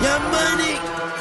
Young Money.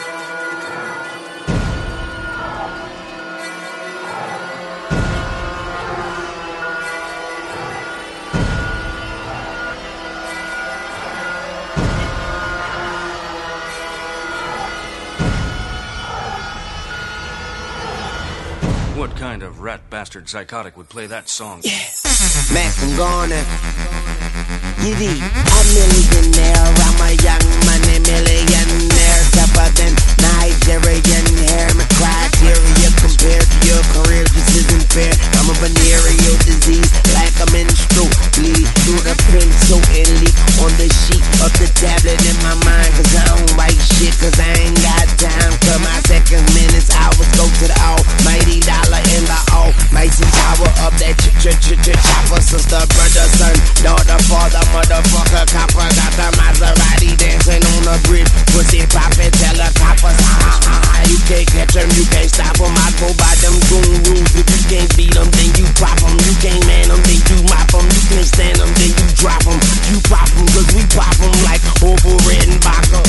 What kind of rat bastard psychotic would play that song? Yeah. Mac, I'm gonna. Yiddy, a millionaire. I'm a young money millionaire. Tougher than Nigerian hair. My criteria compared to your career just isn't fair. I'm a venereal disease, like a menstrual bleed through the pencil and leak on the sheet of the tablet in my mind. Cause I don't write shit, cause I ain't got time. Cause my seconds, minutes, hours go to the almighty dollar in the almighty power of that chopper. Sister, brother, son, daughter, father, motherfucker, copper. Got the Maserati dancing on the bridge. Pussy poppin', tell the coppers, you can't catch them, you can't stop them. I go by them goon rules. If you can't beat them, then you pop them. You can't man them, then you mop them. You can't stand them, then you drop them. You pop them, cause we pop them like Orville Redenbacher.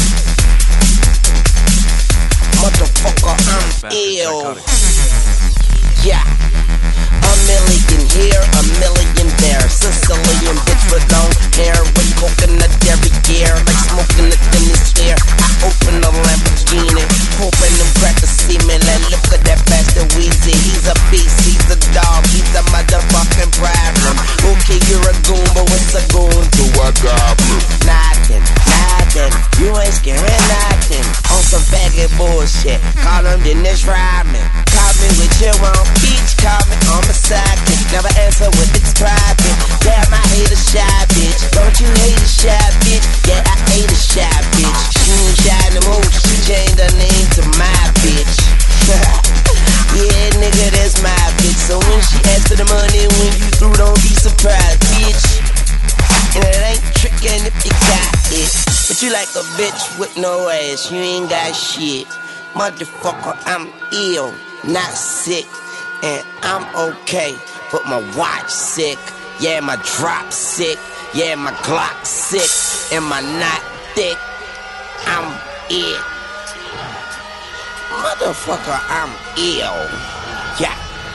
Motherfucker, I'm ill. Yeah. A million here, a million there. Sicilian bitch with long hair, with coconut every gear, like smoking it in this air. I open a Lamborghini, hoping them crackers see me. Like, look at that bastard Weezy. He's a beast, he's a dog, he's a motherfucking problem. Okay, you're a goon, but what's a goon to a goblin? Nothing, you ain't scaring nothing. On some faggot bullshit, call him Dennis Rodman. Call me with your own beach, call me on my sidekick. Never answer with it's private. Damn, I hate a shy bitch. Don't you hate a shy bitch? Yeah, I hate a shy bitch. She ain't shy no more, she changed her name to my bitch. Yeah, nigga, that's my bitch. So when she asks for the money, when you through, don't be surprised, bitch. And it ain't trickin' if you got it. But you like a bitch with no ass, you ain't got shit. Motherfucker, I'm ill, not sick. And I'm okay, but my watch sick. Yeah, my drop sick. Yeah, my Glock sick. And my knot thick. I'm ill. Motherfucker, I'm ill. Yeah.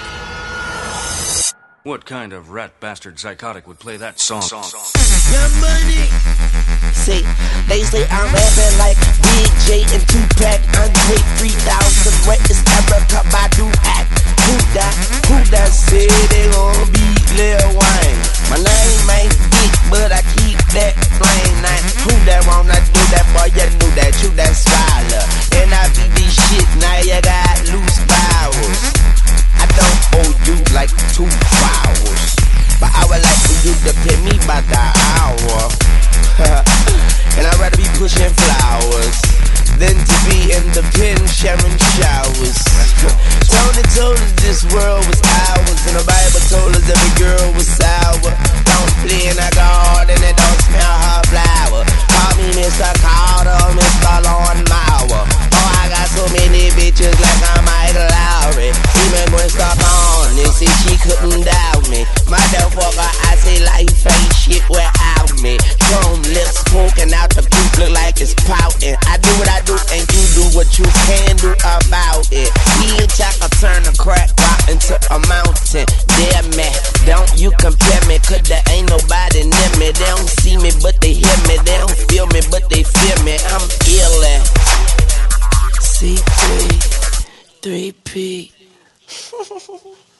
What kind of rat bastard psychotic would play that song? Young Money. See, they say I'm rapping like Big J and Tupac. Andre 3000, what is Erica Badu act? Who that said they gon' beat Lil Wayne? My name ain't big, but I keep that flame name. Who that wanna do that, boy? You knew that, you that scholar. And I beat this shit, now you got loose powers. I don't owe you like 2 hours, but I would like for you to pay me by the hour. And I'd rather be pushing flowers than to be in the pen sharing showers. Tony told us this world was ours, and the Bible told us every girl was sour. Don't play in a garden and don't smell her flower. Call me Mr. Carter, Mr. Lawn Mower. Oh, I got so many bitches like I'm Mike Lowry. Even when stuck on this, and she couldn't doubt me. Motherfucker, I say life ain't shit without me. Chrome lips poking out the poop, look like it's pouting. I do what I do, and you do what you can do about it. He ain't chaka turn a crack rock into a mountain. Damn me, don't you compare me, cause there ain't nobody near me. They don't see me, but they hear me. They don't feel me, but they feel me. I'm illin'. C3, 3P.